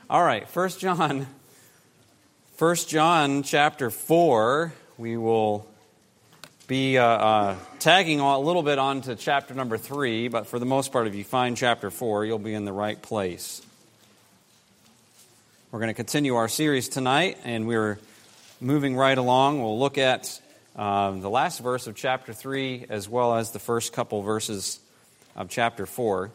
All right, 1 John chapter 4, we will be tagging on a little bit onto chapter number 3, but for the most part, if you find chapter 4, you'll be in the right place. We're going to continue our series tonight, and we're moving right along. We'll look at the last verse of chapter 3, as well as the first couple verses of chapter 4.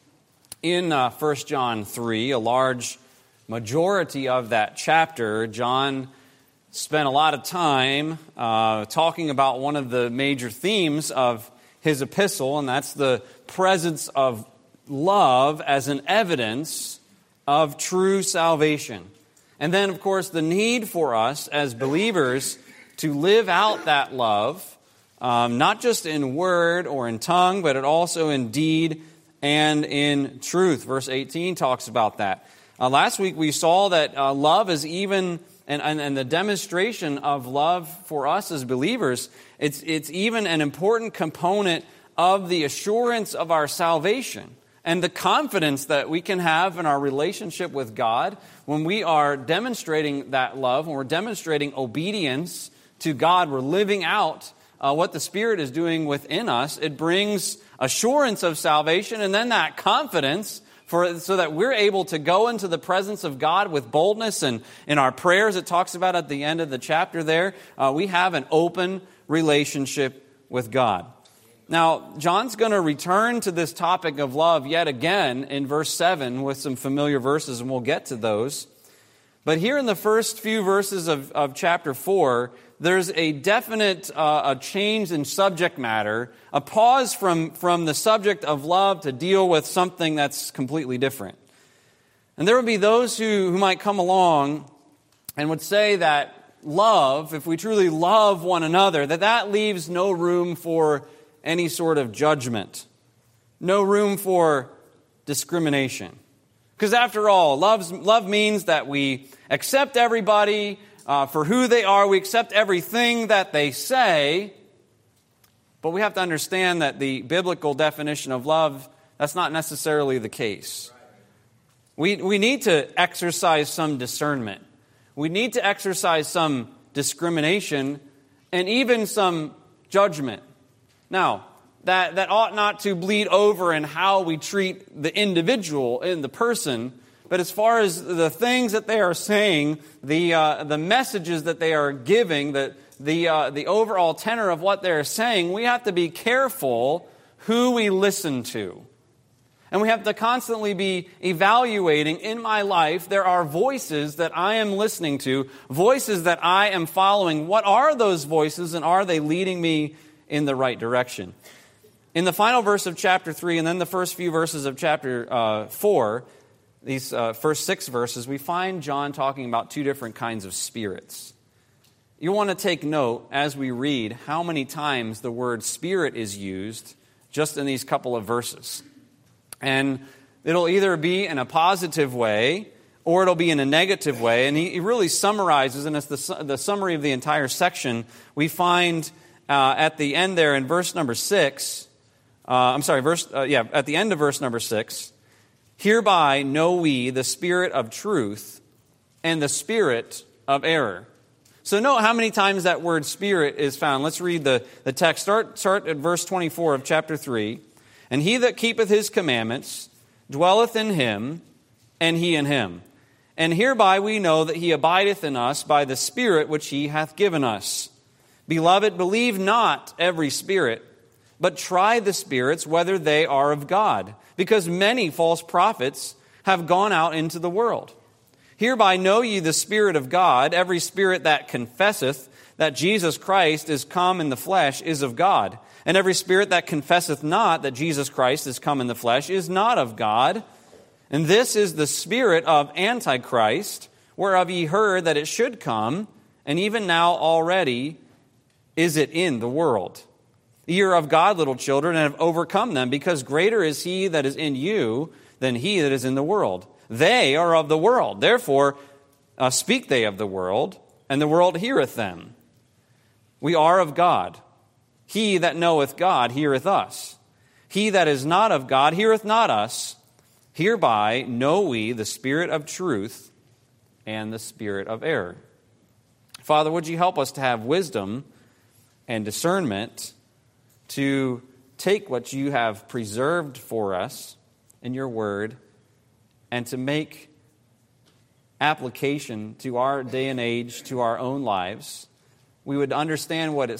In 1 John 3, a large majority of that chapter, John spent a lot of time talking about one of the major themes of his epistle, and that's the presence of love as an evidence of true salvation. And then, of course, the need for us as believers to live out that love, not just in word or in tongue, but also in deed and in truth. Verse 18 talks about that. Last week we saw that love is even, and the demonstration of love for us as believers, it's even an important component of the assurance of our salvation and the confidence that we can have in our relationship with God when we are demonstrating that love, when we're demonstrating obedience to God, we're living out what the Spirit is doing within us. It brings assurance of salvation and then that confidence so that we're able to go into the presence of God with boldness. And in our prayers, it talks about at the end of the chapter there, we have an open relationship with God. Now, John's going to return to this topic of love yet again in verse 7 with some familiar verses, and we'll get to those. But here in the first few verses of chapter 4, there's a definite a change in subject matter, a pause from the subject of love to deal with something that's completely different. And there would be those who might come along and would say that love, if we truly love one another, that leaves no room for any sort of judgment, no room for discrimination. Because after all, love means that we accept everybody for who they are. We accept everything that they say. But we have to understand that the biblical definition of love, that's not necessarily the case. We need to exercise some discernment. We need to exercise some discrimination and even some judgment. Now, that ought not to bleed over in how we treat the individual and the person, but as far as the things that they are saying, the messages that they are giving, the overall tenor of what they're saying, we have to be careful who we listen to. And we have to constantly be evaluating in my life, there are voices that I am listening to, voices that I am following. What are those voices, and are they leading me in the right direction? In the final verse of chapter 3, and then the first few verses of chapter 4, these first 6 verses, we find John talking about 2 different kinds of spirits. You want to take note as we read how many times the word spirit is used just in these couple of verses. And it'll either be in a positive way or it'll be in a negative way. And he really summarizes, and it's the summary of the entire section. We find at the end there in verse number 6, at the end of verse number 6, hereby know we the spirit of truth and the spirit of error. So note how many times that word spirit is found. Let's read the text. Start at verse 24 of chapter 3. And he that keepeth his commandments dwelleth in him, and he in him. And hereby we know that he abideth in us by the Spirit which he hath given us. Beloved, believe not every spirit, but try the spirits whether they are of God, because many false prophets have gone out into the world. Hereby know ye the Spirit of God. Every spirit that confesseth that Jesus Christ is come in the flesh is of God. And every spirit that confesseth not that Jesus Christ is come in the flesh is not of God. And this is the spirit of Antichrist, whereof ye heard that it should come, and even now already is it in the world. Ye are of God, little children, and have overcome them, because greater is he that is in you than he that is in the world. They are of the world. Therefore speak they of the world, and the world heareth them. We are of God. He that knoweth God heareth us. He that is not of God heareth not us. Hereby know we the spirit of truth and the spirit of error. Father, would you help us to have wisdom and discernment to take what you have preserved for us in your word and to make application to our day and age, to our own lives. We would understand what it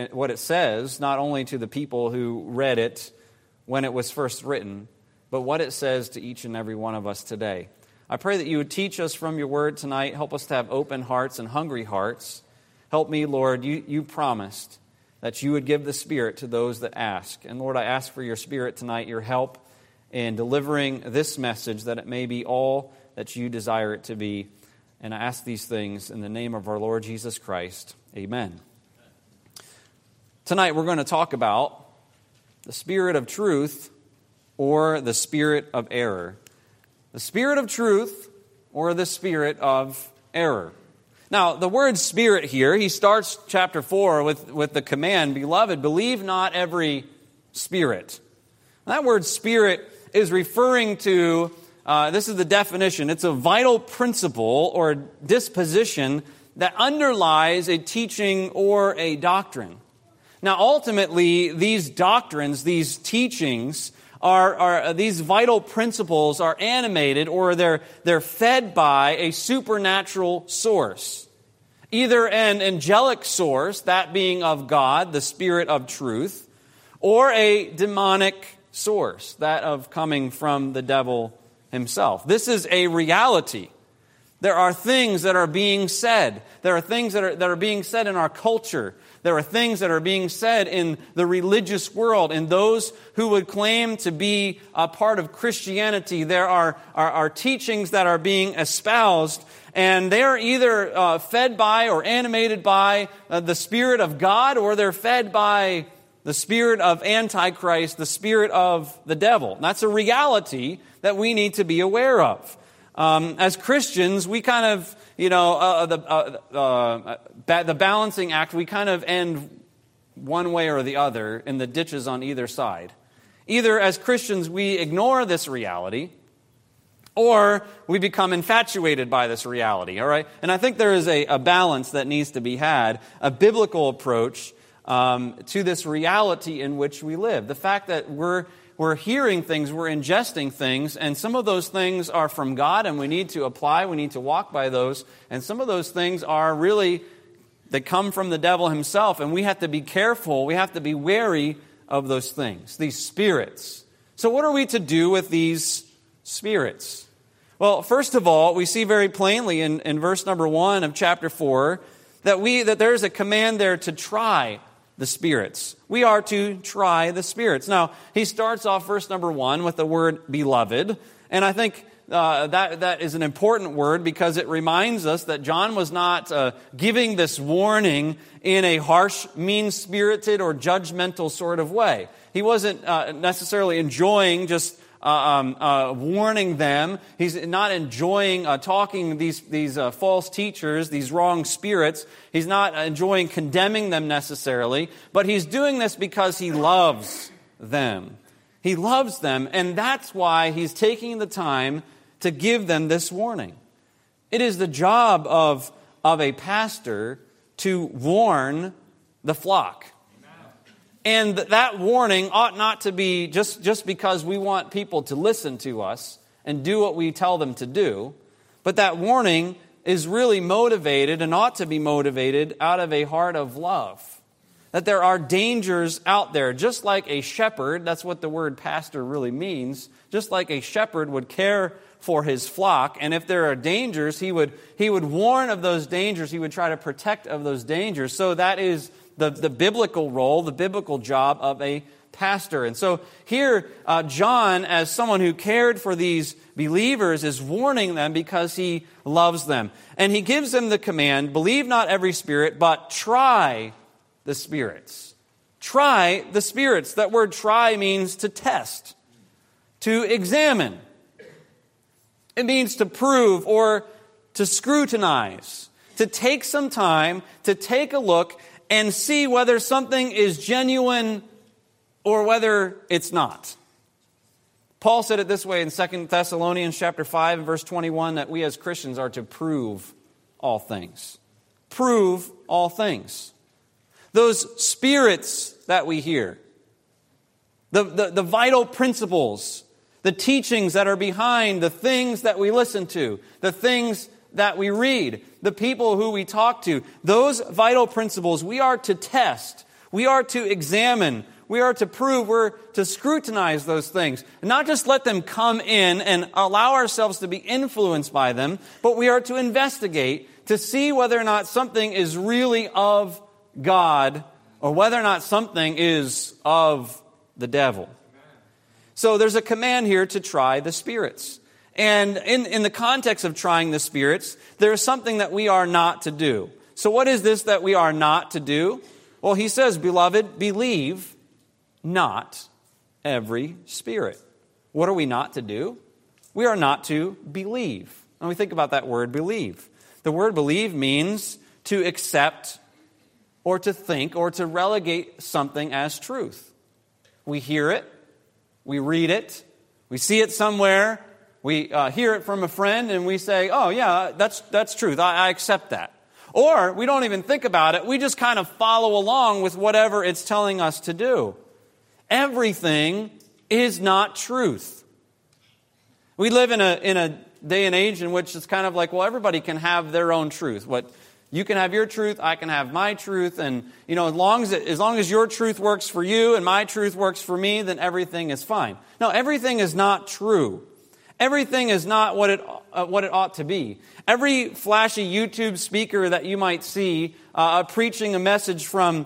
says, not only to the people who read it when it was first written, but what it says to each and every one of us today. I pray that you would teach us from your word tonight. Help us to have open hearts and hungry hearts. Help me, Lord. You promised that you would give the Spirit to those that ask. And Lord, I ask for your Spirit tonight, your help in delivering this message, that it may be all that you desire it to be. And I ask these things in the name of our Lord Jesus Christ. Amen. Tonight we're going to talk about the spirit of truth or the spirit of error. The spirit of truth or the spirit of error. Now, the word spirit here, he starts chapter 4 with the command, Beloved, believe not every spirit. And that word spirit is referring to, this is the definition, it's a vital principle or disposition that underlies a teaching or a doctrine. Now, ultimately, these doctrines, these teachings, these vital principles are animated or they're fed by a supernatural source. Either an angelic source, that being of God, the Spirit of truth, or a demonic source, that of coming from the devil himself. This is a reality. There are things that are being said. There are things that are being said in our culture. There are things that are being said in the religious world. And those who would claim to be a part of Christianity, there are teachings that are being espoused. And they are either fed by or animated by the Spirit of God, or they're fed by the spirit of Antichrist, the spirit of the devil. And that's a reality that we need to be aware of. As Christians, we kind of, the balancing act, we kind of end one way or the other in the ditches on either side. Either as Christians, we ignore this reality, or we become infatuated by this reality, all right? And I think there is a balance that needs to be had, a biblical approach to this reality in which we live. The fact that we're hearing things, we're ingesting things, and some of those things are from God, and we need to apply, we need to walk by those, and some of those things are really, they come from the devil himself, and we have to be careful, we have to be wary of those things, these spirits. So what are we to do with these spirits? Well, first of all, we see very plainly in verse number 1 of chapter 4 that there's a command there to try the spirits. We are to try the spirits. Now, he starts off verse number 1 with the word beloved, and I think that is an important word because it reminds us that John was not giving this warning in a harsh, mean-spirited, or judgmental sort of way. He wasn't necessarily enjoying just warning them. He's not enjoying talking these false teachers, these wrong spirits. He's not enjoying condemning them necessarily, but he's doing this because he loves them. He loves them, and that's why he's taking the time to give them this warning. It is the job of a pastor to warn the flock. And that warning ought not to be just because we want people to listen to us and do what we tell them to do. But that warning is really motivated and ought to be motivated out of a heart of love. That there are dangers out there. Just like a shepherd, that's what the word pastor really means. Just like a shepherd would care for his flock. And if there are dangers, he would warn of those dangers. He would try to protect of those dangers. So that is the biblical role, the biblical job of a pastor. And so here, John, as someone who cared for these believers, is warning them because he loves them. And he gives them the command, believe not every spirit, but try the spirits. Try the spirits. That word try means to test, to examine. It means to prove or to scrutinize, to take some time, to take a look and see whether something is genuine or whether it's not. Paul said it this way in 2 Thessalonians chapter 5, verse 21, that we as Christians are to prove all things. Prove all things. Those spirits that we hear, the vital principles, the teachings that are behind the things that we listen to, the things that we read, the people who we talk to, those vital principles we are to test, we are to examine, we are to prove, we're to scrutinize those things. And not just let them come in and allow ourselves to be influenced by them, but we are to investigate to see whether or not something is really of God or whether or not something is of the devil. So there's a command here to try the spirits. And in the context of trying the spirits, there is something that we are not to do. So what is this that we are not to do? Well, he says, beloved, believe not every spirit. What are we not to do? We are not to believe. When we think about that word believe, the word believe means to accept or to think or to relegate something as truth. We hear it, we read it, we see it somewhere, we hear it from a friend, and we say, oh yeah, that's truth, I accept that. Or we don't even think about it, we just kind of follow along with whatever it's telling us to do. Everything is not truth. We live in a day and age in which it's kind of like, well, everybody can have their own truth. What you can have your truth, I can have my truth, and as long as your truth works for you and my truth works for me, then everything is fine. No, everything is not true. Everything is not what it ought to be. Every flashy YouTube speaker that you might see preaching a message from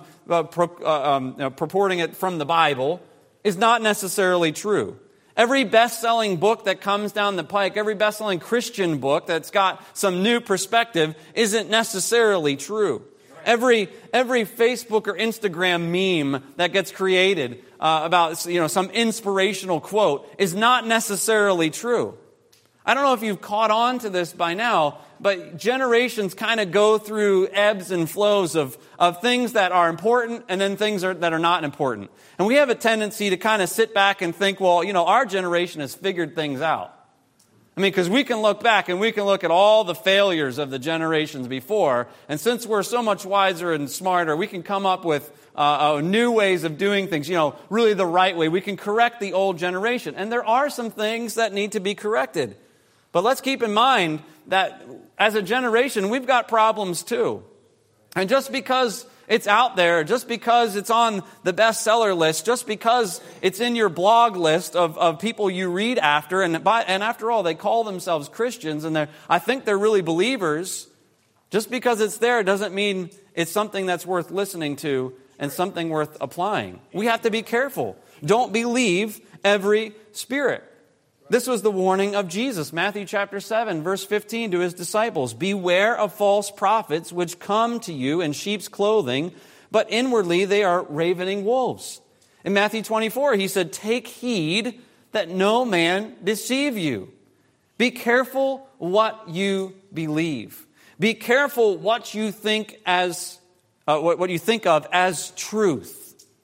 purporting it from the Bible is not necessarily true. Every best-selling book that comes down the pike, every best-selling Christian book that's got some new perspective isn't necessarily true. Every Facebook or Instagram meme that gets created about some inspirational quote is not necessarily true. I don't know if you've caught on to this by now, but generations kind of go through ebbs and flows of things that are important and then things that are not important. And we have a tendency to kind of sit back and think, well, our generation has figured things out. I mean, because we can look back and we can look at all the failures of the generations before, and since we're so much wiser and smarter, we can come up with new ways of doing things, really the right way. We can correct the old generation. And there are some things that need to be corrected. But let's keep in mind that as a generation, we've got problems too. And just because it's out there, just because it's on the bestseller list, just because it's in your blog list of people you read after, and after all, they call themselves Christians, and I think they're really believers, just because it's there doesn't mean it's something that's worth listening to and something worth applying. We have to be careful. Don't believe every spirit. This was the warning of Jesus, Matthew chapter 7, verse 15, to his disciples. Beware of false prophets which come to you in sheep's clothing, but inwardly they are ravening wolves. In Matthew 24, he said, take heed that no man deceive you. Be careful what you believe. Be careful what you think what you think of as truth.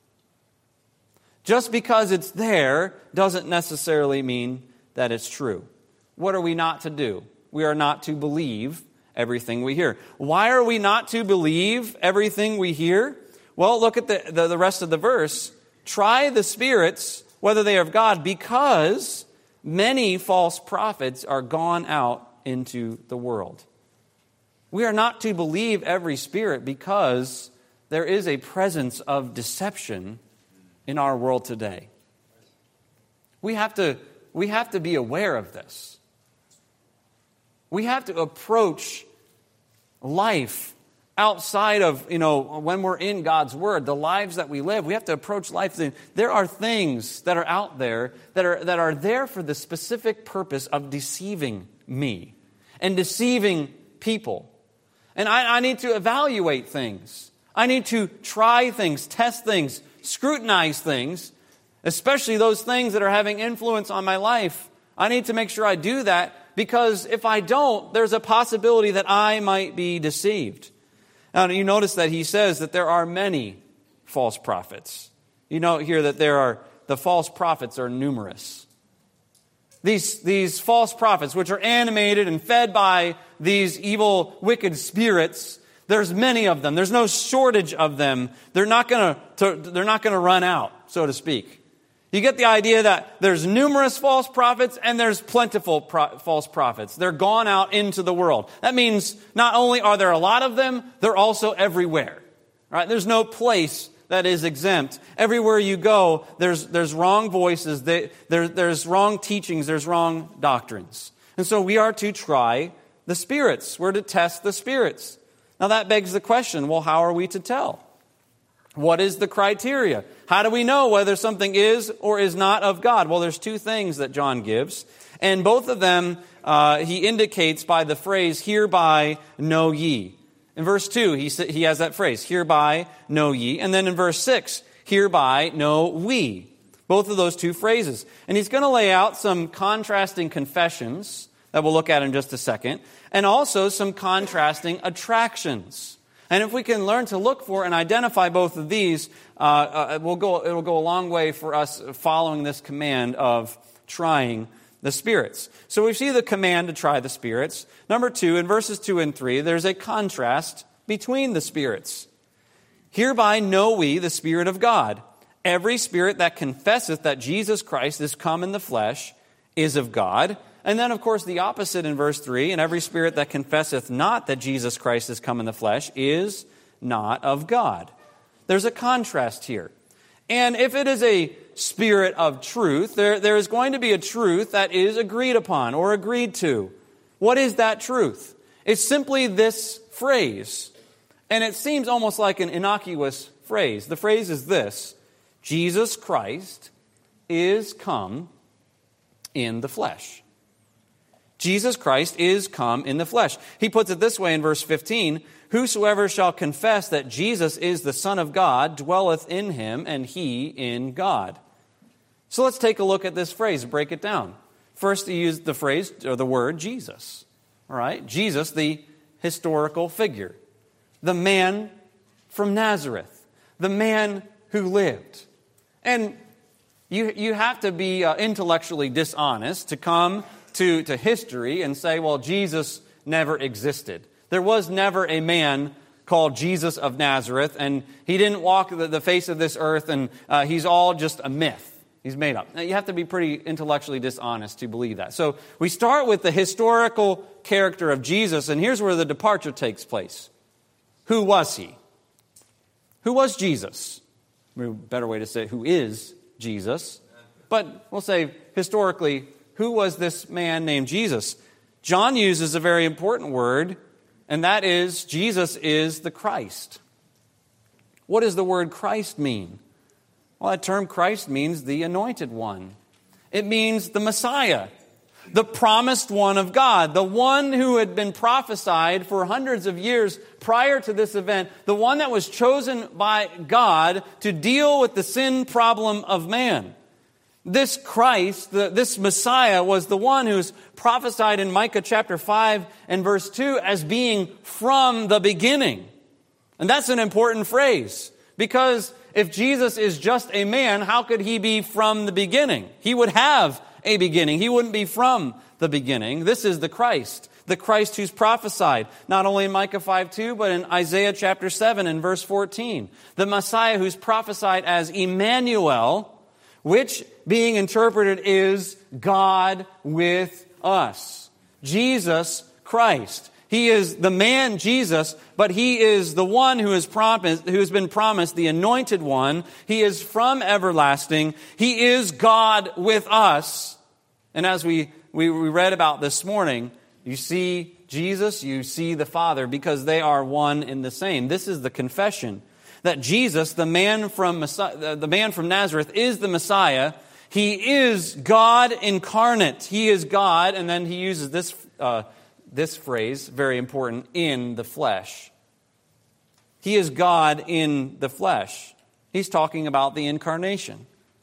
Just because it's there doesn't necessarily mean that it's true. What are we not to do? We are not to believe everything we hear. Why are we not to believe everything we hear? Well, look at the rest of the verse. Try the spirits, whether they are of God, because many false prophets are gone out into the world. We are not to believe every spirit because there is a presence of deception in our world today. We have to be aware of this. We have to approach life outside of, when we're in God's Word, the lives that we live. We have to approach life. There are things that are out there that are there for the specific purpose of deceiving me and deceiving people. And I need to evaluate things. I need to try things, test things, scrutinize things, especially those things that are having influence on my life. I need to make sure I do that, because if I don't, there's a possibility that I might be deceived. Now, you notice that he says that there are many false prophets. You note here that the false prophets are numerous. these false prophets, which are animated and fed by these evil, wicked spirits, there's many of them. There's no shortage of them. They're not going to run out, so to speak. You get the idea that there's numerous false prophets and there's plentiful false prophets. They're gone out into the world. That means not only are there a lot of them, they're also everywhere. Right? There's no place that is exempt. Everywhere you go, there's wrong voices, there's wrong teachings, there's wrong doctrines. And so we are to try the spirits. We're to test the spirits. Now that begs the question, well, how are we to tell? What is the criteria? How do we know whether something is or is not of God? Well, there's two things that John gives, and both of them he indicates by the phrase, hereby know ye. In verse 2, he has that phrase, hereby know ye. And then in verse 6, hereby know we. Both of those two phrases. And he's going to lay out some contrasting confessions that we'll look at in just a second, and also some contrasting attractions. And if we can learn to look for and identify both of these, it'll go a long way for us following this command of trying the spirits. So we see the command to try the spirits. Number 2, in verses 2 and 3, there's a contrast between the spirits. Hereby know we the Spirit of God. Every spirit that confesseth that Jesus Christ is come in the flesh is of God. And then, of course, the opposite in verse 3, and every spirit that confesseth not that Jesus Christ is come in the flesh is not of God. There's a contrast here. And if it is a spirit of truth, there is going to be a truth that is agreed upon or agreed to. What is that truth? It's simply this phrase. And it seems almost like an innocuous phrase. The phrase is this: Jesus Christ is come in the flesh. Jesus Christ is come in the flesh. He puts it this way in verse 15, whosoever shall confess that Jesus is the Son of God dwelleth in him, and he in God. So let's take a look at this phrase, break it down. First, he used the phrase, or the word, Jesus. All right? Jesus, the historical figure. The man from Nazareth. The man who lived. And you have to be intellectually dishonest to come to history and say, well, Jesus never existed. There was never a man called Jesus of Nazareth, and he didn't walk the face of this earth, and he's all just a myth. He's made up. Now, you have to be pretty intellectually dishonest to believe that. So we start with the historical character of Jesus, and here's where the departure takes place. Who was he? Who was Jesus? A better way to say who is Jesus. But we'll say historically, who was this man named Jesus? John uses a very important word, and that is Jesus is the Christ. What does the word Christ mean? Well, that term Christ means the anointed one. It means the Messiah, the promised one of God, the one who had been prophesied for hundreds of years prior to this event, the one that was chosen by God to deal with the sin problem of man. This Christ, this Messiah, was the one who's prophesied in Micah chapter 5 and verse 2 as being from the beginning. And that's an important phrase, because if Jesus is just a man, how could he be from the beginning? He would have a beginning. He wouldn't be from the beginning. This is the Christ who's prophesied, not only in Micah 5:2, but in Isaiah chapter 7 and verse 14. The Messiah who's prophesied as Emmanuel, which being interpreted is God with us. Jesus Christ. He is the man Jesus, but he is the one who has been promised, the anointed one. He is from everlasting. He is God with us. And as we read about this morning, you see Jesus, you see the Father, because they are one and the same. This is the confession that Jesus, the man from Nazareth, is the Messiah. He is God incarnate. He is God, and then he uses this phrase, very important, in the flesh. He is God in the flesh. He's talking about the incarnation.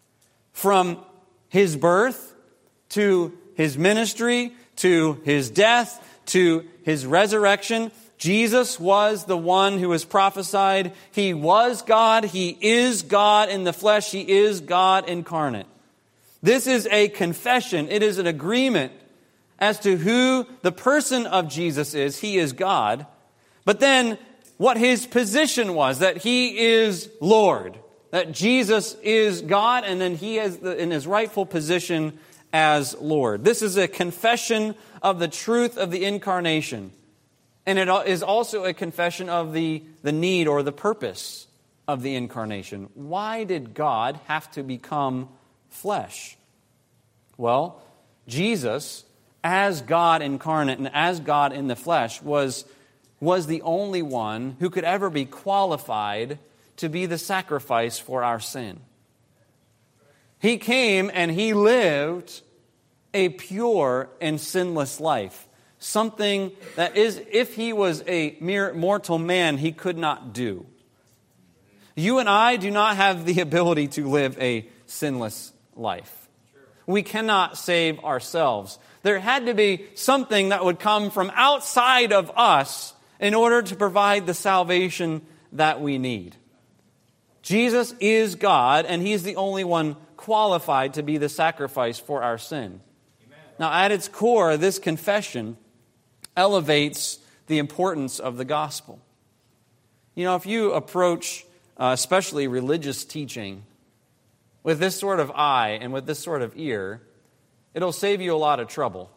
From his birth to his ministry to his death to his resurrection, Jesus was the one who was prophesied. He was God. He is God in the flesh. He is God incarnate. This is a confession. It is an agreement as to who the person of Jesus is. He is God. But then what his position was, that he is Lord, that Jesus is God, and then he is in his rightful position as Lord. This is a confession of the truth of the incarnation. And it is also a confession of the need or the purpose of the incarnation. Why did God have to become flesh? Well, Jesus, as God incarnate and as God in the flesh, was the only one who could ever be qualified to be the sacrifice for our sin. He came and he lived a pure and sinless life. Something that is, if he was a mere mortal man, he could not do. You and I do not have the ability to live a sinless life. We cannot save ourselves. There had to be something that would come from outside of us in order to provide the salvation that we need. Jesus is God, and he's the only one qualified to be the sacrifice for our sin. Amen. Now, at its core, this confession elevates the importance of the gospel. You know, if you approach especially religious teaching with this sort of eye and with this sort of ear, it'll save you a lot of trouble.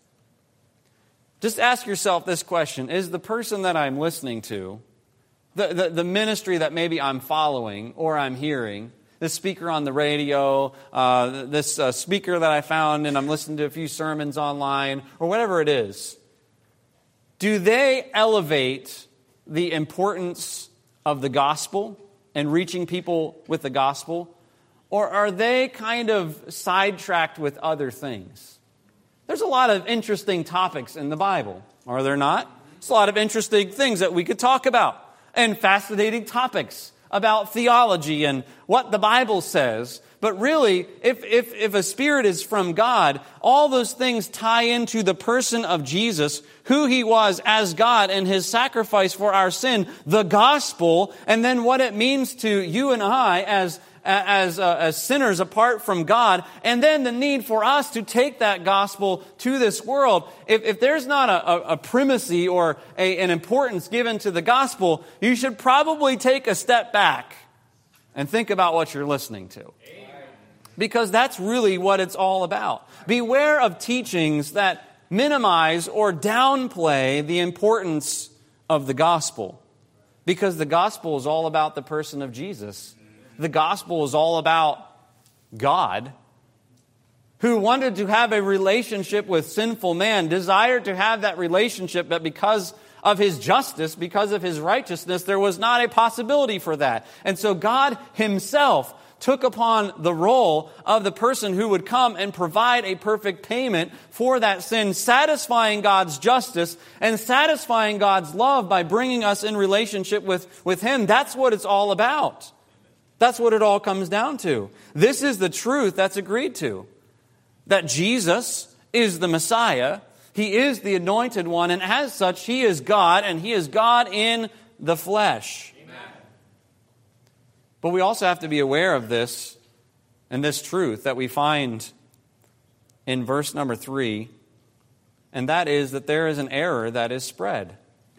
Just ask yourself this question: is the person that I'm listening to, the ministry that maybe I'm following or I'm hearing, this speaker on the radio, this speaker that I found and I'm listening to a few sermons online, or whatever it is, do they elevate the importance of the gospel and reaching people with the gospel? Or are they kind of sidetracked with other things? There's a lot of interesting topics in the Bible, are there not? There's a lot of interesting things that we could talk about, and fascinating topics about theology and what the Bible says. But really, if a spirit is from God, all those things tie into the person of Jesus, who he was as God and his sacrifice for our sin, the gospel, and then what it means to you and I as sinners apart from God, and then the need for us to take that gospel to this world. If there's not a primacy or an importance given to the gospel, you should probably take a step back and think about what you're listening to. Because that's really what it's all about. Beware of teachings that minimize or downplay the importance of the gospel. Because the gospel is all about the person of Jesus. The gospel is all about God, who wanted to have a relationship with sinful man, desired to have that relationship, but because of his justice, because of his righteousness, there was not a possibility for that. And so God himself took upon the role of the person who would come and provide a perfect payment for that sin, satisfying God's justice and satisfying God's love by bringing us in relationship with him. That's what it's all about. That's what it all comes down to. This is the truth that's agreed to. That Jesus is the Messiah. He is the anointed one, and as such, he is God, and he is God in the flesh. Amen. But we also have to be aware of this and this truth that we find in verse number 3, and that is that there is an error that is spread.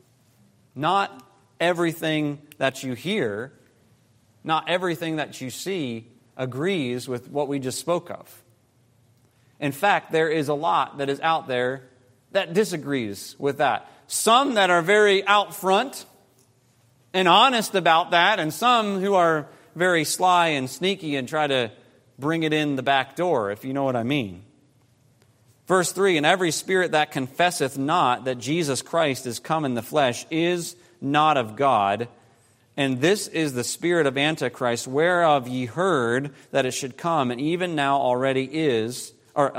Not everything that you hear, not everything that you see agrees with what we just spoke of. In fact, there is a lot that is out there that disagrees with that. Some that are very out front and honest about that, and some who are very sly and sneaky and try to bring it in the back door, if you know what I mean. Verse 3, and every spirit that confesseth not that Jesus Christ is come in the flesh is not of God, and this is the spirit of Antichrist, whereof ye heard that it should come, and even now already is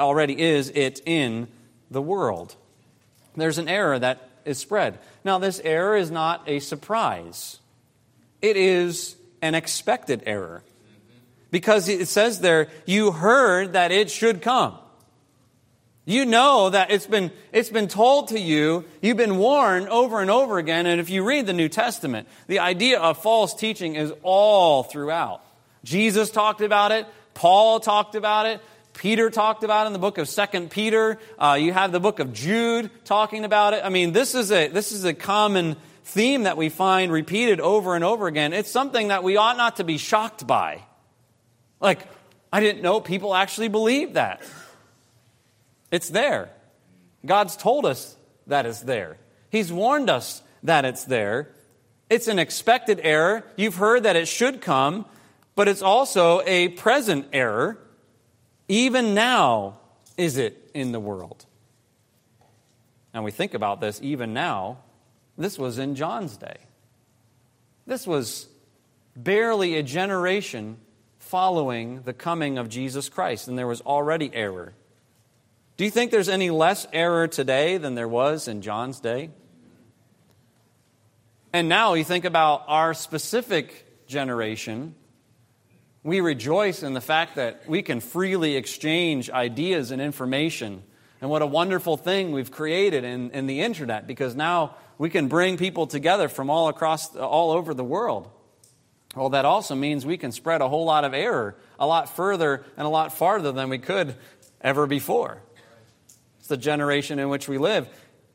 it in the world. There's an error that is spread. Now, this error is not a surprise. It is an expected error. Because it says there, you heard that it should come. You know that it's been told to you, you've been warned over and over again, and if you read the New Testament, the idea of false teaching is all throughout. Jesus talked about it, Paul talked about it, Peter talked about it in the book of 2 Peter. You have the book of Jude talking about it. I mean, this is a common theme that we find repeated over and over again. It's something that we ought not to be shocked by. Like, I didn't know people actually believe that. It's there. God's told us that it's there. He's warned us that it's there. It's an expected error. You've heard that it should come, but it's also a present error. Even now is it in the world. And we think about this, even now, this was in John's day. This was barely a generation following the coming of Jesus Christ, and there was already error. Do you think there's any less error today than there was in John's day? And now you think about our specific generation. We rejoice in the fact that we can freely exchange ideas and information. And what a wonderful thing we've created in the internet, because now we can bring people together from all over the world. Well, that also means we can spread a whole lot of error a lot further and a lot farther than we could ever before. It's the generation in which we live.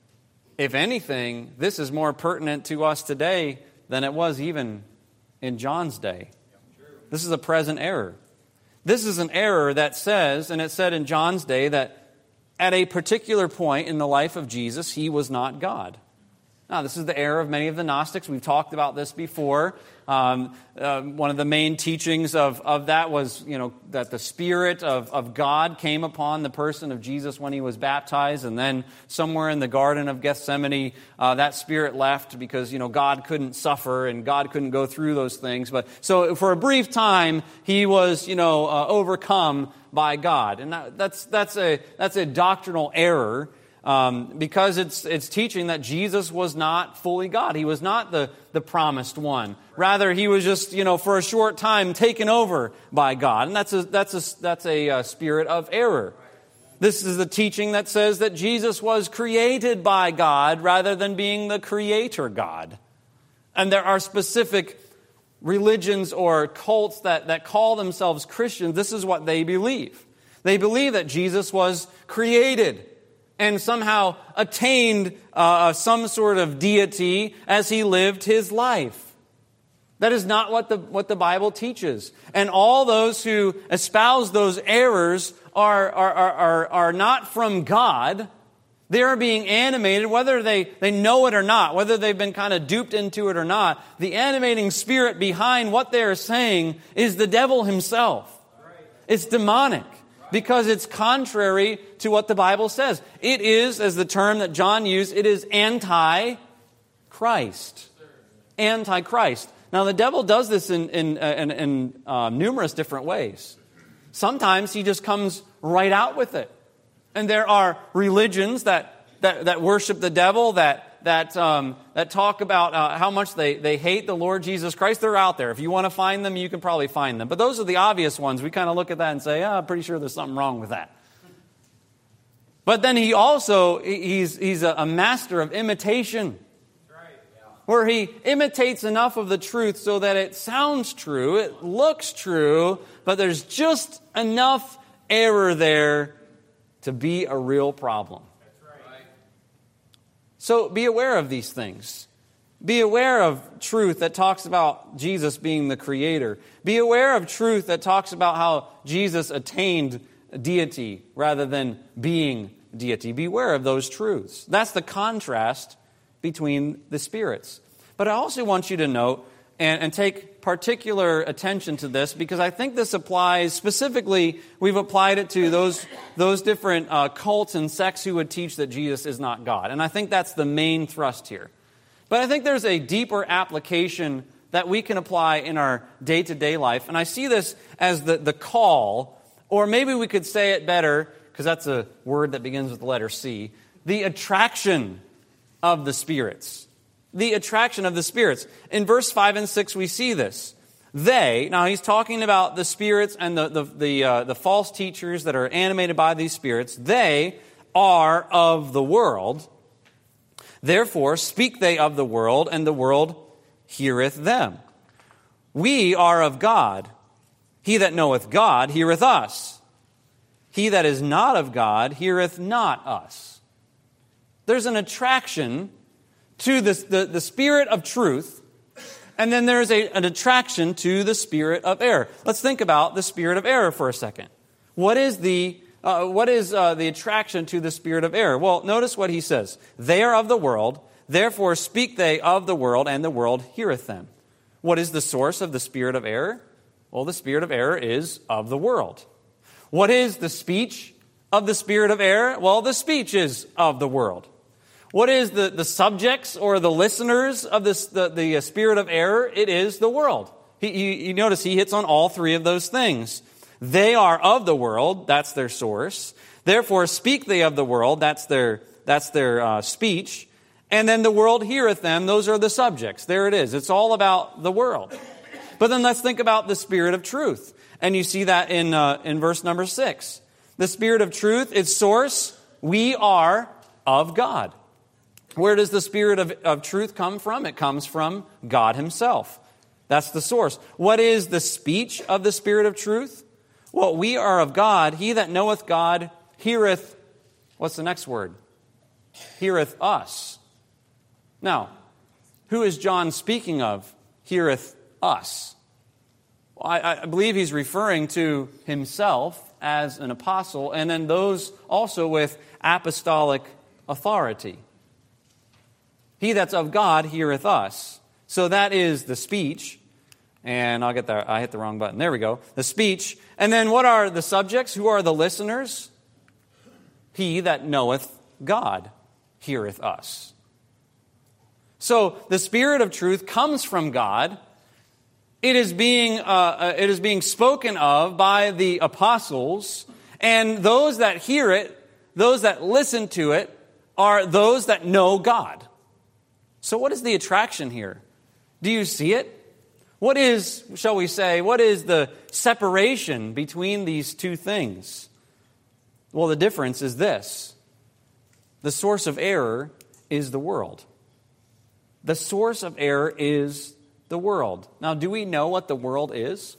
If anything, this is more pertinent to us today than it was even in John's day. This is a present error. This is an error that says, and it said in John's day, that at a particular point in the life of Jesus, he was not God. Now, this is the error of many of the Gnostics. We've talked about this before. One of the main teachings of that was, that the Spirit of God came upon the person of Jesus when he was baptized, and then somewhere in the Garden of Gethsemane, that Spirit left because, God couldn't suffer and God couldn't go through those things. But so for a brief time, he was, overcome by God, and that's a doctrinal error. Because it's teaching that Jesus was not fully God. He was not the promised one. Rather, he was just, for a short time taken over by God. And that's a spirit of error. This is the teaching that says that Jesus was created by God rather than being the creator God. And there are specific religions or cults that call themselves Christians. This is what they believe. They believe that Jesus was created and somehow attained some sort of deity as he lived his life. That is not what the Bible teaches. And all those who espouse those errors are not from God. They are being animated, whether they know it or not, whether they've been kind of duped into it or not. The animating spirit behind what they are saying is the devil himself. It's demonic. Because it's contrary to what the Bible says. It is, as the term that John used, it is anti-Christ. Anti-Christ. Now, the devil does this in numerous different ways. Sometimes he just comes right out with it. And there are religions that worship the devil, that talk about how much they hate the Lord Jesus Christ. They're out there. If you want to find them, you can probably find them. But those are the obvious ones. We kind of look at that and say, I'm pretty sure there's something wrong with that. But then he's a master of imitation. Where he imitates enough of the truth so that it sounds true, it looks true, but there's just enough error there to be a real problem. So be aware of these things. Be aware of truth that talks about Jesus being the creator. Be aware of truth that talks about how Jesus attained deity rather than being deity. Beware of those truths. That's the contrast between the spirits. But I also want you to note and take particular attention to this, because I think this applies specifically, we've applied it to those different cults and sects who would teach that Jesus is not God. And I think that's the main thrust here. But I think there's a deeper application that we can apply in our day-to-day life. And I see this as the call, or maybe we could say it better, because that's a word that begins with the letter C, the attraction of the spirits. The attraction of the spirits. In verse 5 and 6, we see this. Now he's talking about the spirits and the false teachers that are animated by these spirits. They are of the world. Therefore, speak they of the world, and the world heareth them. We are of God. He that knoweth God heareth us. He that is not of God heareth not us. There's an attraction to the spirit of truth, and then there's an attraction to the spirit of error. Let's think about the spirit of error for a second. What is the attraction to the spirit of error? Well, notice what he says. They are of the world, therefore speak they of the world, and the world heareth them. What is the source of the spirit of error? Well, the spirit of error is of the world. What is the speech of the spirit of error? Well, the speech is of the world. What is the subjects or the listeners of the spirit of error? It is the world. You notice he hits on all three of those things. They are of the world, that's their source. Therefore speak they of the world, that's their speech. And then the world heareth them, those are the subjects. There it is. It's all about the world. But then let's think about the spirit of truth. And you see that in verse number 6. The spirit of truth, its source, we are of God. Where does the spirit of truth come from? It comes from God himself. That's the source. What is the speech of the spirit of truth? Well, we are of God. He that knoweth God heareth, what's the next word? Heareth us. Now, who is John speaking of? Heareth us. Well, I believe he's referring to himself as an apostle, and then those also with apostolic authority. He that's of God heareth us. So that is the speech. And I hit the wrong button. There we go. The speech. And then what are the subjects? Who are the listeners? He that knoweth God heareth us. So the spirit of truth comes from God. It is being spoken of by the apostles, and those that hear it, those that listen to it, are those that know God. So what is the attraction here? Do you see it? What is the separation between these two things? Well, the difference is this. The source of error is the world. The source of error is the world. Now, do we know what the world is?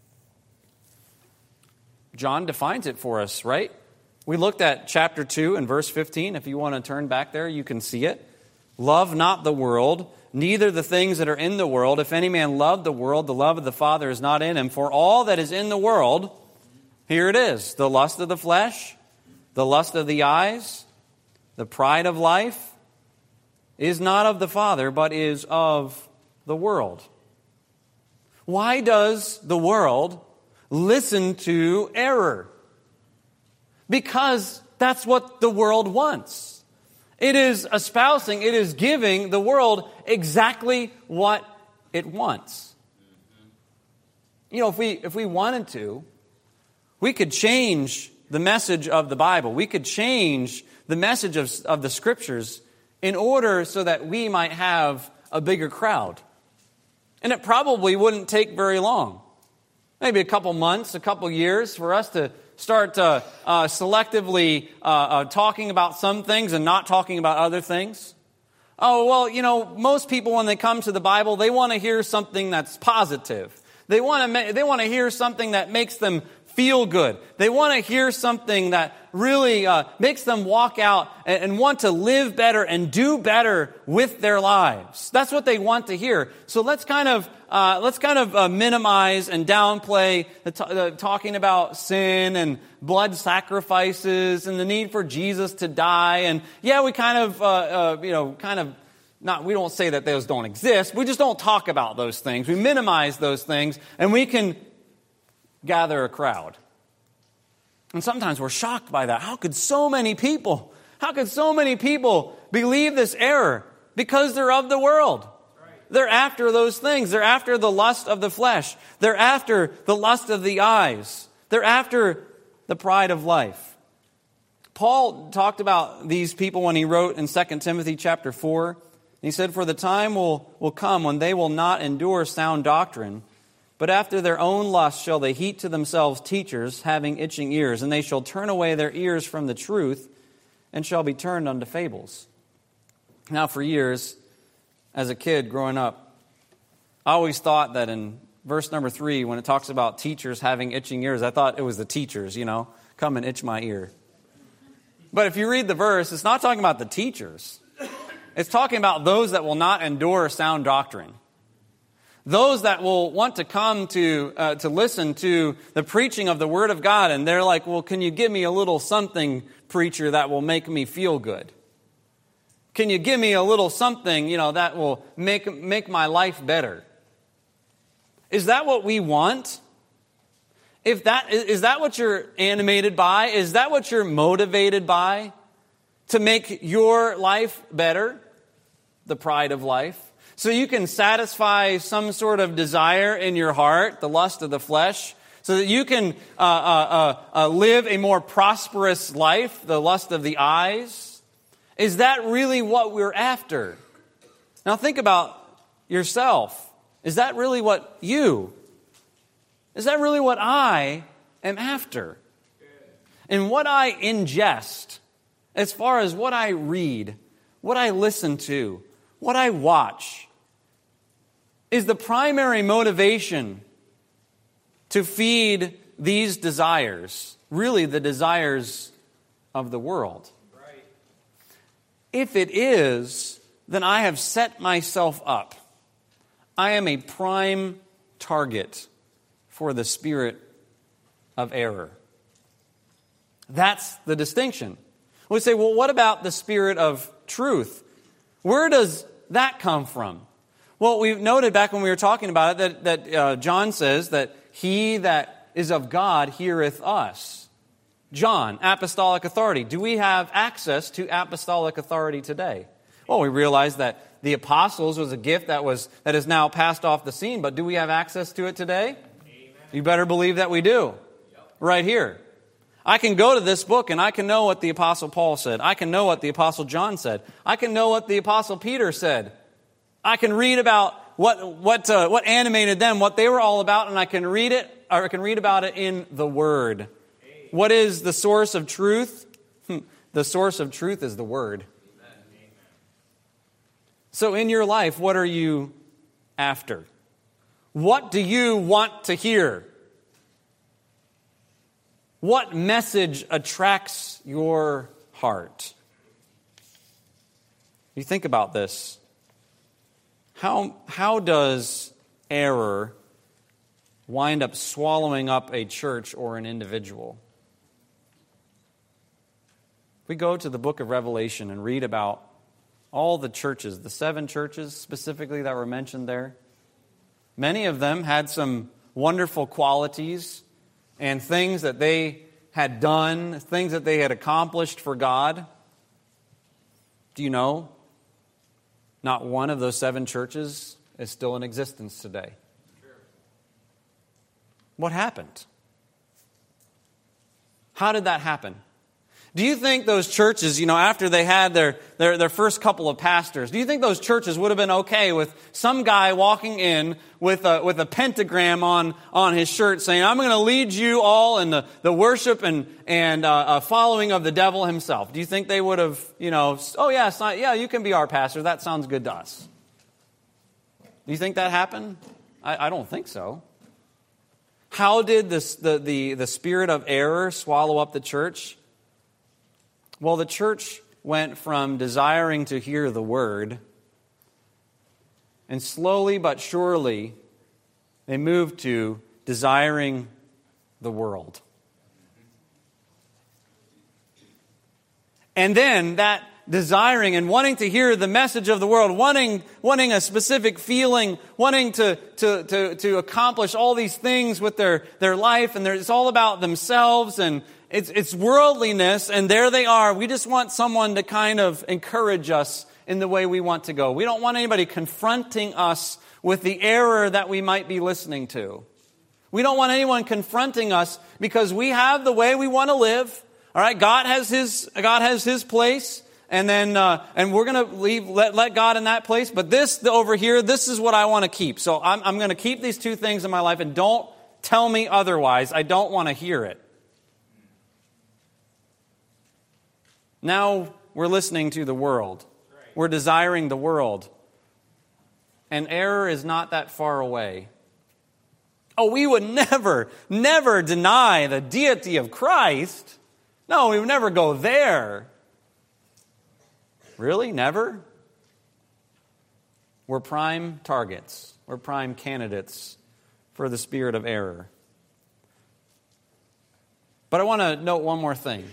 John defines it for us, right? We looked at chapter 2 and verse 15. If you want to turn back there, you can see it. Love not the world, neither the things that are in the world. If any man love the world, the love of the Father is not in him. For all that is in the world, here it is, the lust of the flesh, the lust of the eyes, the pride of life, is not of the Father, but is of the world. Why does the world listen to error? Because that's what the world wants. It is espousing, it is giving the world exactly what it wants. You know, if we wanted to, we could change the message of the Bible. We could change the message of the Scriptures in order so that we might have a bigger crowd. And it probably wouldn't take very long. Maybe a couple months, a couple years for us to start selectively talking about some things and not talking about other things. Oh, well, you know, most people when they come to the Bible, they want to hear something that's positive. They want to hear something that makes them feel good. They want to hear something that really makes them walk out and want to live better and do better with their lives. That's what they want to hear. So let's kind of minimize and downplay talking about sin and blood sacrifices and the need for Jesus to die. And yeah, we we don't say that those don't exist. We just don't talk about those things. We minimize those things, and we can gather a crowd. And sometimes we're shocked by that. How could so many people believe this error? Because they're of the world. They're after those things. They're after the lust of the flesh. They're after the lust of the eyes. They're after the pride of life. Paul talked about these people when he wrote in 2 Timothy chapter 4. He said, "For the time will come when they will not endure sound doctrine, but after their own lust shall they heap to themselves teachers having itching ears, and they shall turn away their ears from the truth and shall be turned unto fables." Now, for years, as a kid growing up, I always thought that in verse number 3, when it talks about teachers having itching ears, I thought it was the teachers, come and itch my ear. But if you read the verse, it's not talking about the teachers. It's talking about those that will not endure sound doctrine. Those that will want to come to listen to the preaching of the Word of God, and they're like, well, can you give me a little something, preacher, that will make me feel good? Can you give me a little something, that will make my life better? Is that what we want? Is that what you're animated by? Is that what you're motivated by? To make your life better? The pride of life. So you can satisfy some sort of desire in your heart, the lust of the flesh, so that you can live a more prosperous life, the lust of the eyes. Is that really what we're after? Now think about yourself. Is that really what is that really what I am after? And what I ingest, as far as what I read, what I listen to, what I watch, is the primary motivation to feed these desires, really the desires of the world. Right. If it is, then I have set myself up. I am a prime target for the spirit of error. That's the distinction. We say, well, what about the spirit of truth? Where does that come from? Well, we noted back when we were talking about it that John says that he that is of God heareth us. John, apostolic authority. Do we have access to apostolic authority today? Well, we realize that the apostles was a gift that is now passed off the scene, but do we have access to it today? Amen. You better believe that we do. Yep. Right here. I can go to this book and I can know what the Apostle Paul said. I can know what the Apostle John said. I can know what the Apostle Peter said. I can read about what animated them, what they were all about, and I can read it, or I can read about it in the Word. What is the source of truth? The source of truth is the Word. Amen. So in your life, what are you after? What do you want to hear? What message attracts your heart? You think about this. How does error wind up swallowing up a church or an individual? We go to the book of Revelation and read about all the churches, the 7 churches specifically that were mentioned there. Many of them had some wonderful qualities and things that they had done, things that they had accomplished for God. Do you know? Not one of those 7 churches is still in existence today. What happened? How did that happen? Do you think those churches, after they had their first couple of pastors, do you think those churches would have been okay with some guy walking in with a pentagram on his shirt saying, I'm going to lead you all in the worship and following of the devil himself? Do you think they would have, oh yeah, you can be our pastor. That sounds good to us. Do you think that happened? I don't think so. How did the spirit of error swallow up the church? Well, the church went from desiring to hear the word, and slowly but surely, they moved to desiring the world. And then that desiring and wanting to hear the message of the world, wanting a specific feeling, wanting to accomplish all these things with their life, and it's all about themselves, and it's worldliness, and there they are. We just want someone to kind of encourage us in the way we want to go. We don't want anybody confronting us with the error that we might be listening to. We don't want anyone confronting us because we have the way we want to live. All right, God has His place, and then and we're going to let God in that place. But this over here, this is what I want to keep. So I'm going to keep these 2 things in my life, and don't tell me otherwise. I don't want to hear it. Now we're listening to the world. We're desiring the world. And error is not that far away. Oh, we would never deny the deity of Christ. No, we would never go there. Really? Never? We're prime targets. We're prime candidates for the spirit of error. But I want to note one more thing.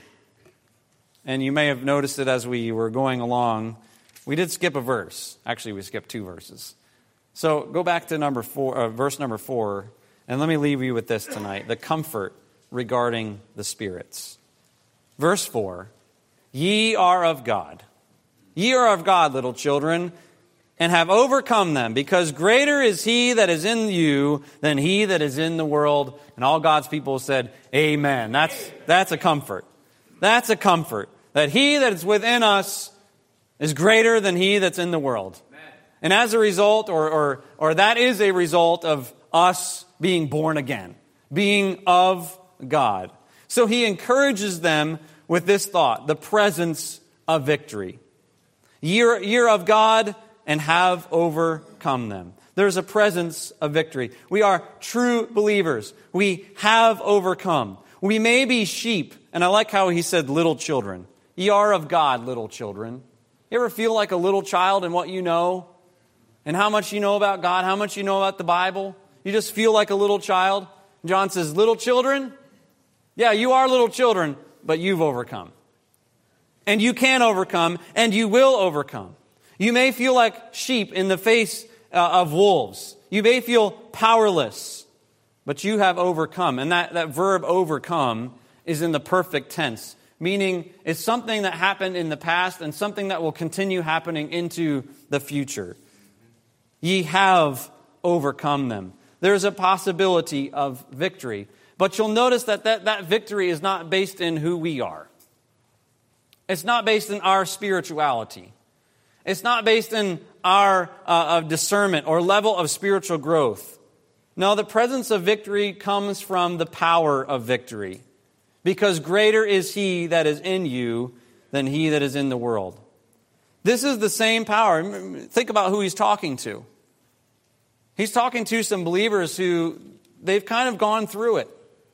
And you may have noticed it as we were going along. We did skip a verse. Actually, we skipped 2 verses. So go back to verse number 4, and let me leave you with this tonight, the comfort regarding the spirits. Verse 4, ye are of God. Ye are of God, little children, and have overcome them, because greater is he that is in you than he that is in the world. And all God's people said, amen. That's a comfort. That's a comfort. That he that is within us is greater than he that's in the world. And as a result, or that is a result of us being born again, being of God. So he encourages them with this thought, the presence of victory. Ye are of God and have overcome them. There's a presence of victory. We are true believers. We have overcome. We may be sheep, and I like how he said little children. Ye are of God, little children. You ever feel like a little child in what you know? And how much you know about God, how much you know about the Bible? You just feel like a little child? John says, little children? Yeah, you are little children, but you've overcome. And you can overcome, and you will overcome. You may feel like sheep in the face of wolves. You may feel powerless, but you have overcome. And that verb overcome is in the perfect tense, meaning it's something that happened in the past and something that will continue happening into the future. Ye have overcome them. There's a possibility of victory. But you'll notice that victory is not based in who we are. It's not based in our spirituality. It's not based in our discernment or level of spiritual growth. No, the presence of victory comes from the power of victory. Because greater is he that is in you than he that is in the world. This is the same power. Think about who he's talking to. He's talking to some believers who they've kind of gone through it.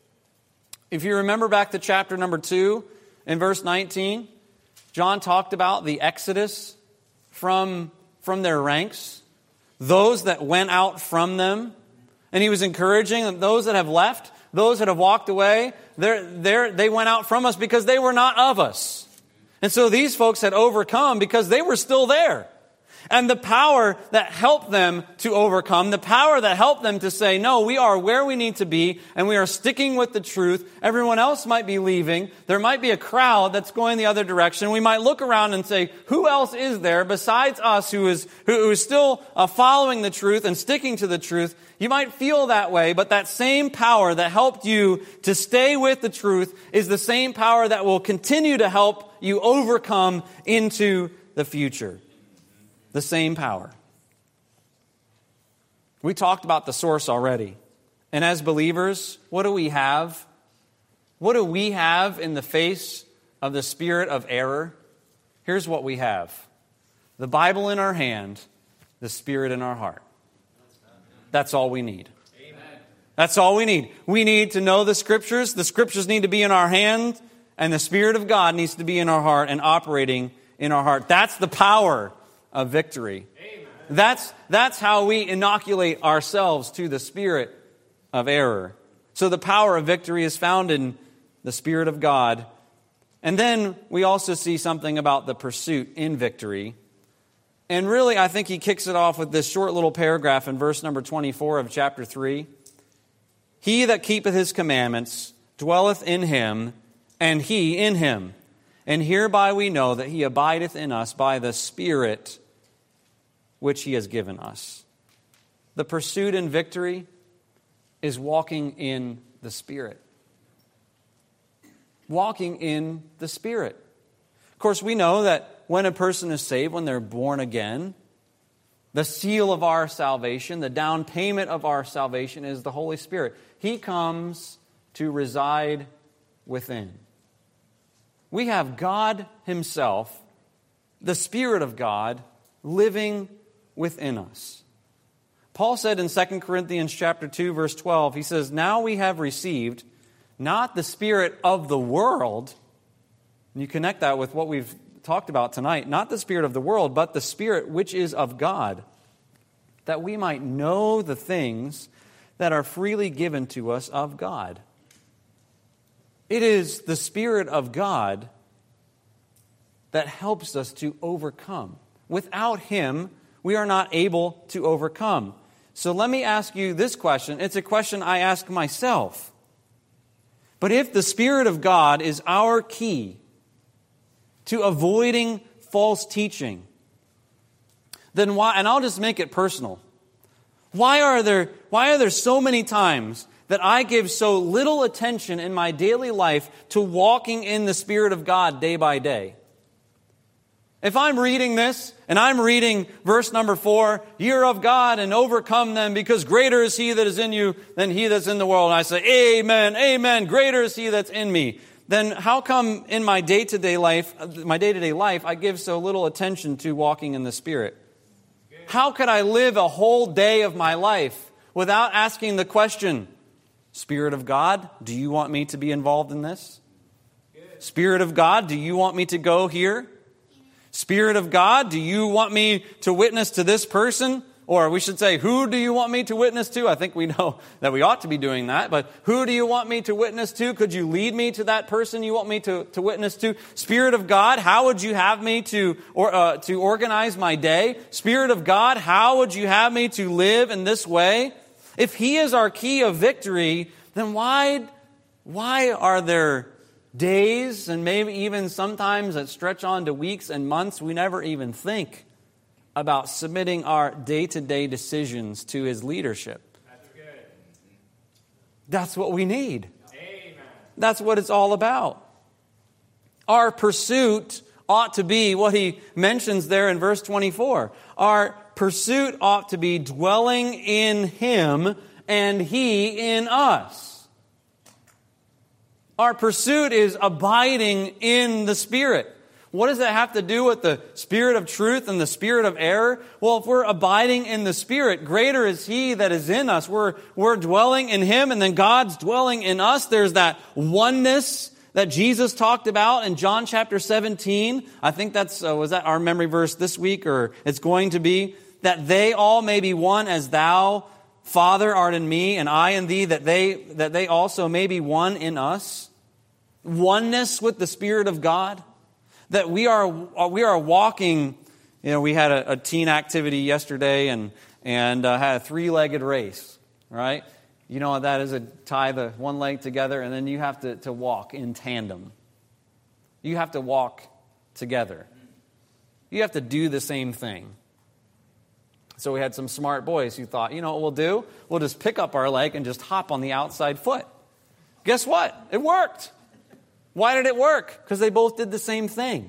If you remember back to chapter number 2, in verse 19, John talked about the exodus from their ranks, those that went out from them. And he was encouraging that those that have left, those that have walked away, they went out from us because they were not of us. And so these folks had overcome because they were still there. And the power that helped them to overcome, the power that helped them to say, no, we are where we need to be, and we are sticking with the truth. Everyone else might be leaving. There might be a crowd that's going the other direction. We might look around and say, who else is there besides us who is still following the truth and sticking to the truth? You might feel that way, but that same power that helped you to stay with the truth is the same power that will continue to help you overcome into the future. The same power. We talked about the source already. And as believers, what do we have? What do we have in the face of the spirit of error? Here's what we have. The Bible in our hand, the Spirit in our heart. That's all we need. Amen. That's all we need. We need to know the Scriptures. The Scriptures need to be in our hand, and the Spirit of God needs to be in our heart and operating in our heart. That's the power of victory. Amen. That's how we inoculate ourselves to the spirit of error. So the power of victory is found in the Spirit of God. And then we also see something about the pursuit in victory. And really, I think he kicks it off with this short little paragraph in verse number 24 of chapter 3. He that keepeth his commandments dwelleth in him, and he in him. And hereby we know that he abideth in us by the Spirit which he has given us. The pursuit and victory is walking in the Spirit. Walking in the Spirit. Of course, we know that when a person is saved, when they're born again, the seal of our salvation, the down payment of our salvation is the Holy Spirit. He comes to reside within. We have God Himself, the Spirit of God, living within us. Paul said in 2 Corinthians chapter 2, verse 12, he says, "Now we have received not the spirit of the world," and you connect that with what we've talked about tonight, "not the spirit of the world, but the Spirit which is of God, that we might know the things that are freely given to us of God." It is the Spirit of God that helps us to overcome. Without Him, we are not able to overcome. So let me ask you this question. It's a question I ask myself. But if the Spirit of God is our key to avoiding false teaching, then why, and I'll just make it personal, why are there so many times that I give so little attention in my daily life to walking in the Spirit of God day by day? If I'm reading this, and I'm reading verse number 4, "You're of God and overcome them, because greater is He that is in you than he that's in the world," and I say, "Amen, amen, greater is He that's in me," then how come in my day-to-day life, I give so little attention to walking in the Spirit? How could I live a whole day of my life without asking the question, "Spirit of God, do you want me to be involved in this? Spirit of God, do you want me to go here? Spirit of God, do you want me to witness to this person?" Or we should say, "Who do you want me to witness to?" I think we know that we ought to be doing that. But who do you want me to witness to? Could you lead me to that person you want me to witness to? Spirit of God, how would you have me to organize my day? Spirit of God, how would you have me to live in this way? If He is our key of victory, then why are there days, and maybe even sometimes that stretch on to weeks and months, we never even think about submitting our day-to-day decisions to His leadership? That's good. That's what we need. Amen. That's what it's all about. Our pursuit ought to be what he mentions there in verse 24. Our pursuit ought to be dwelling in Him and He in us. Our pursuit is abiding in the Spirit. What does that have to do with the spirit of truth and the spirit of error? Well, if we're abiding in the Spirit, greater is He that is in us. We're dwelling in Him, and then God's dwelling in us. There's that oneness that Jesus talked about in John chapter 17. I think was that our memory verse this week, or it's going to be, that they all may be one as Thou, Father, art in me, and I in Thee, that they also may be one in us. Oneness with the Spirit of God. That we are walking. You know, we had a teen activity yesterday and had a 3-legged race, right? You know what that is? Tie the one leg together, and then you have to walk in tandem. You have to walk together. You have to do the same thing. So we had some smart boys who thought, you know what we'll do? We'll just pick up our leg and just hop on the outside foot. Guess what? It worked. Why did it work? Because they both did the same thing.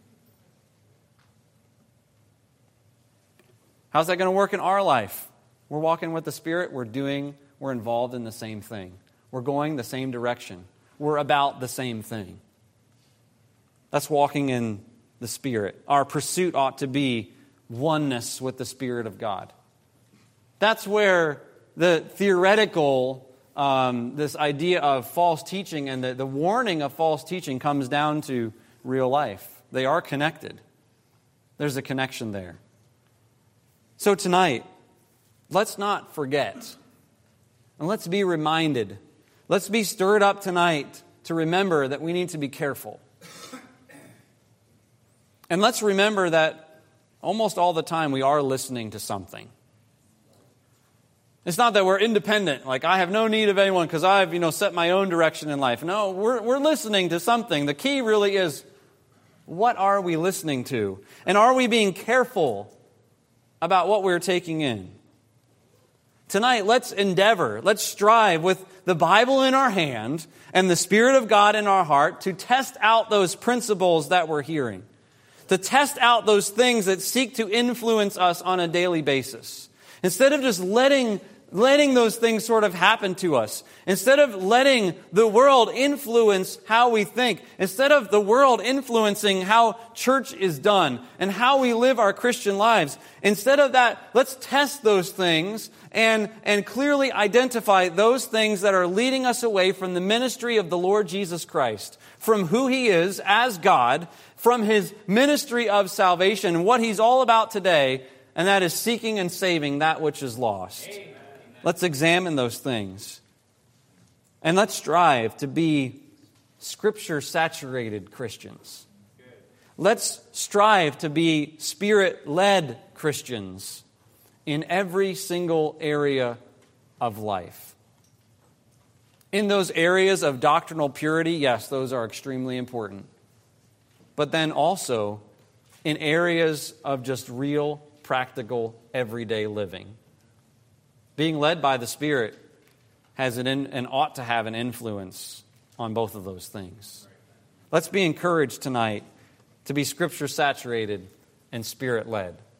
How's that going to work in our life? We're walking with the Spirit. We're involved in the same thing. We're going the same direction. We're about the same thing. That's walking in the Spirit. Our pursuit ought to be oneness with the Spirit of God. That's where the theoretical, this idea of false teaching and the warning of false teaching comes down to real life. They are connected. There's a connection there. So tonight, let's not forget. And let's be reminded. Let's be stirred up tonight to remember that we need to be careful. And let's remember that almost all the time we are listening to something. It's not that we're independent, like I have no need of anyone because I've, set my own direction in life. No, we're listening to something. The key really is, what are we listening to? And are we being careful about what we're taking in? Tonight, let's strive with the Bible in our hand and the Spirit of God in our heart to test out those principles that we're hearing. To test out those things that seek to influence us on a daily basis. Instead of just letting letting those things sort of happen to us. Instead of letting the world influence how we think, instead of the world influencing how church is done and how we live our Christian lives, instead of that, let's test those things and clearly identify those things that are leading us away from the ministry of the Lord Jesus Christ, from who He is as God, from His ministry of salvation, and what He's all about today, and that is seeking and saving that which is lost. Amen. Let's examine those things. And let's strive to be Scripture-saturated Christians. Let's strive to be Spirit-led Christians in every single area of life. In those areas of doctrinal purity, yes, those are extremely important. But then also in areas of just real, practical, everyday living. Being led by the Spirit has and ought to have an influence on both of those things. Let's be encouraged tonight to be Scripture-saturated and Spirit-led.